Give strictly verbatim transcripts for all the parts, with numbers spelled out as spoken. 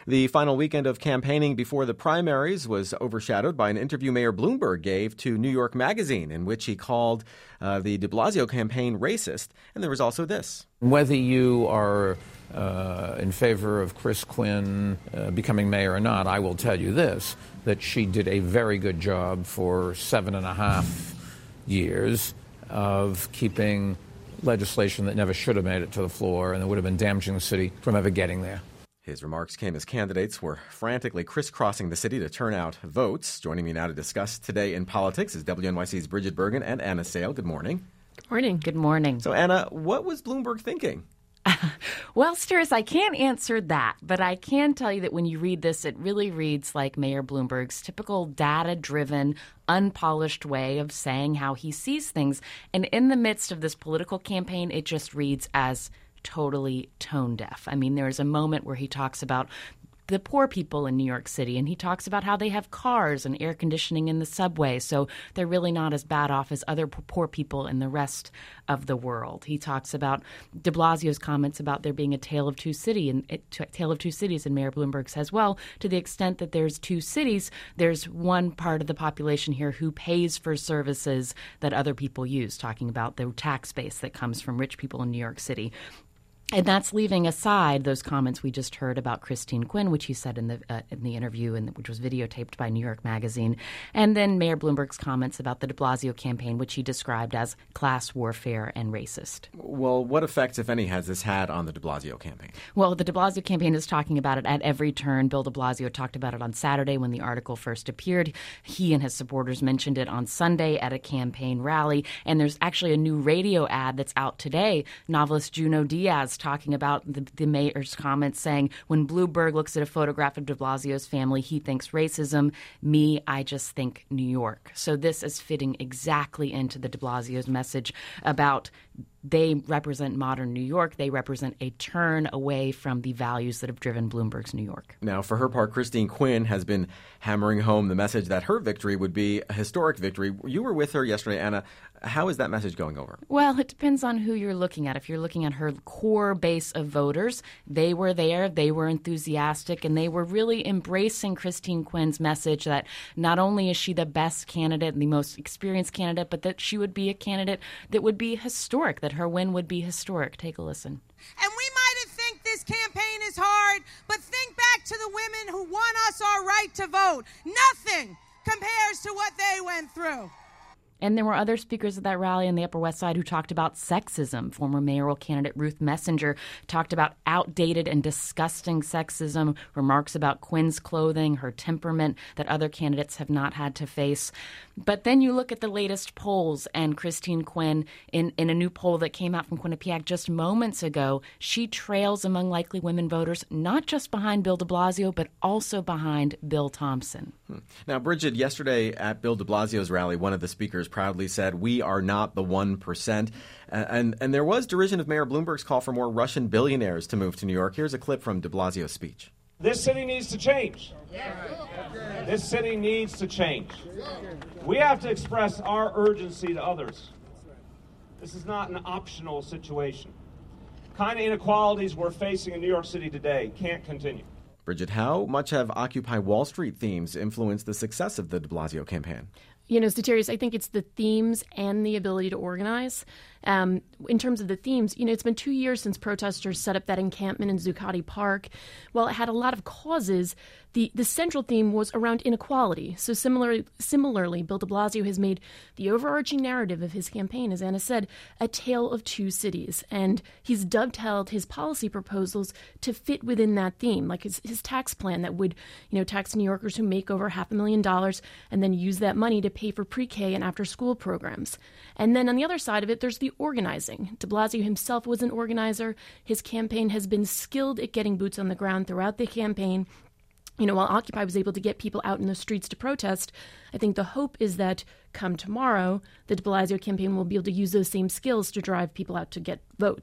The final weekend of campaigning before the primaries was overshadowed by an interview Mayor Bloomberg gave to New York Magazine, in which he called uh, the de Blasio campaign racist. And there was also this. Whether you are uh, in favor of Chris Quinn uh, becoming mayor or not, I will tell you this, that she did a very good job for seven and a half years of keeping legislation that never should have made it to the floor and that would have been damaging the city from ever getting there. His remarks came as candidates were frantically crisscrossing the city to turn out votes. Joining me now to discuss Today in Politics is W N Y C's Bridget Bergen and Anna Sale. Good morning. Good morning. Good morning. So, Anna, what was Bloomberg thinking? Well, Stuart, I can't answer that, but I can tell you that when you read this, it really reads like Mayor Bloomberg's typical data-driven, unpolished way of saying how he sees things. And in the midst of this political campaign, it just reads as totally tone deaf. I mean, there's a moment where he talks about the poor people in New York City, and he talks about how they have cars and air conditioning in the subway, so they're really not as bad off as other poor people in the rest of the world. He talks about de Blasio's comments about there being a tale of two city and tale of two cities, and Mayor Bloomberg says, well, to the extent that there's two cities, there's one part of the population here who pays for services that other people use, talking about the tax base that comes from rich people in New York City. And that's leaving aside those comments we just heard about Christine Quinn, which he said in the uh, in the interview, and which was videotaped by New York Magazine, and then Mayor Bloomberg's comments about the de Blasio campaign, which he described as class warfare and racist. Well, what effects, if any, has this had on the de Blasio campaign? Well, the de Blasio campaign is talking about it at every turn. Bill de Blasio talked about it on Saturday when the article first appeared. He and his supporters mentioned it on Sunday at a campaign rally. And there's actually a new radio ad that's out today. Novelist Juno Diaz talking about the, the mayor's comments saying, when Bloomberg looks at a photograph of de Blasio's family, he thinks racism. Me, I just think New York. So this is fitting exactly into the de Blasio's message about they represent modern New York. They represent a turn away from the values that have driven Bloomberg's New York. Now, for her part, Christine Quinn has been hammering home the message that her victory would be a historic victory. You were with her yesterday, Anna. How is that message going over? Well, it depends on who you're looking at. If you're looking at her core base of voters, they were there, they were enthusiastic, and they were really embracing Christine Quinn's message that not only is she the best candidate and the most experienced candidate, but that she would be a candidate that would be historic, that her win would be historic. Take a listen. And we might have think this campaign is hard, but think back to the women who won us our right to vote. Nothing compares to what they went through. And there were other speakers at that rally on the Upper West Side who talked about sexism. Former mayoral candidate Ruth Messenger talked about outdated and disgusting sexism, remarks about Quinn's clothing, her temperament that other candidates have not had to face. But then you look at the latest polls, and Christine Quinn, in, in a new poll that came out from Quinnipiac just moments ago, she trails among likely women voters, not just behind Bill de Blasio, but also behind Bill Thompson. Hmm. Now, Bridget, yesterday at Bill de Blasio's rally, one of the speakers proudly said, "We are not the one percent." Uh, and, and there was derision of Mayor Bloomberg's call for more Russian billionaires to move to New York. Here's a clip from de Blasio's speech. This city needs to change. This city needs to change. We have to express our urgency to others. This is not an optional situation. Kind of inequalities we're facing in New York City today can't continue. Bridget, how much have Occupy Wall Street themes influenced the success of the de Blasio campaign? You know, Soterios, I think it's the themes and the ability to organize. Um, in terms of the themes, you know, it's been two years since protesters set up that encampment in Zuccotti Park. While it had a lot of causes, the, the central theme was around inequality. So similarly, similarly, Bill de Blasio has made the overarching narrative of his campaign, as Anna said, a tale of two cities. And he's dovetailed his policy proposals to fit within that theme, like his, his tax plan that would, you know, tax New Yorkers who make over half a million dollars and then use that money to pay for pre-K and after-school programs. And then on the other side of it, there's the organizing. De Blasio himself was an organizer. His campaign has been skilled at getting boots on the ground throughout the campaign. You know, while Occupy was able to get people out in the streets to protest, I think the hope is that come tomorrow, the de Blasio campaign will be able to use those same skills to drive people out to get votes.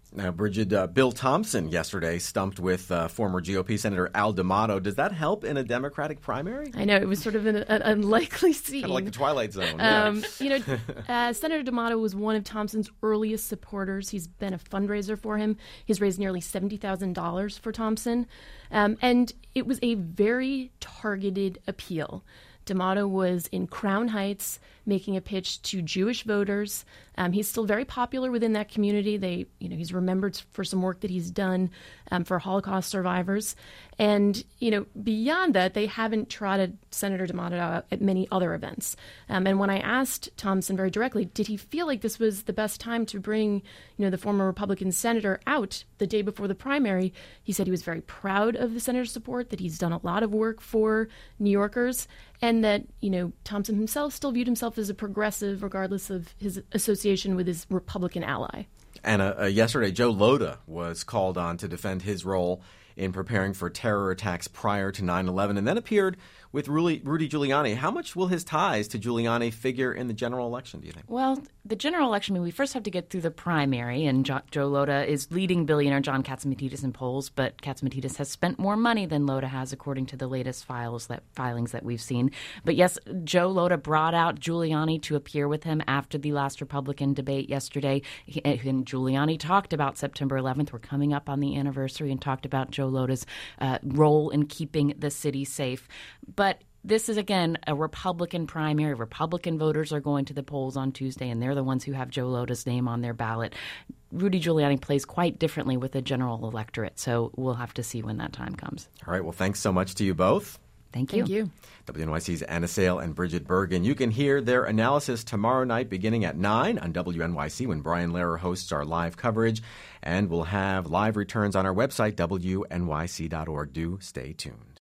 Now, Bridget, uh, Bill Thompson yesterday stumped with uh, former G O P Senator Al D'Amato. Does that help in a Democratic primary? I know, it was sort of an, an unlikely scene. Kind of like the Twilight Zone. Um, yeah. you know, uh, Senator D'Amato was one of Thompson's earliest supporters. He's been a fundraiser for him. He's raised nearly seventy thousand dollars for Thompson. Um, and it was a very targeted appeal. D'Amato was in Crown Heights making a pitch to Jewish voters. Um, he's still very popular within that community. They, you know, he's remembered for some work that he's done um, for Holocaust survivors. And, you know, beyond that, they haven't trotted Senator D'Amato out at many other events. Um, and when I asked Thompson very directly, did he feel like this was the best time to bring, you know, the former Republican senator out the day before the primary, he said he was very proud of the senator's support, that he's done a lot of work for New Yorkers, and that, you know, Thompson himself still viewed himself as a progressive regardless of his association with his Republican ally. And uh, uh, yesterday, Joe Lhota was called on to defend his role in preparing for terror attacks prior to nine eleven, and then appeared with Rudy, Rudy Giuliani. How much will his ties to Giuliani figure in the general election, do you think? Well, the general election, I mean, we first have to get through the primary, and jo- Joe Lhota is leading billionaire John Catsimatidis in polls, but Catsimatidis has spent more money than Lhota has, according to the latest files that filings that we've seen. But yes, Joe Lhota brought out Giuliani to appear with him after the last Republican debate yesterday, he, and Giuliani talked about September eleventh. We're coming up on the anniversary, and talked about Joe Lhota's uh, role in keeping the city safe. But this is, again, a Republican primary. Republican voters are going to the polls on Tuesday, and they're the ones who have Joe Lhota's name on their ballot. Rudy Giuliani plays quite differently with the general electorate, so we'll have to see when that time comes. All right. Well, thanks so much to you both. Thank you. Thank you. W N Y C's Anna Sale and Bridget Bergen. You can hear their analysis tomorrow night beginning at nine on W N Y C when Brian Lehrer hosts our live coverage. And we'll have live returns on our website, W N Y C dot org. Do stay tuned.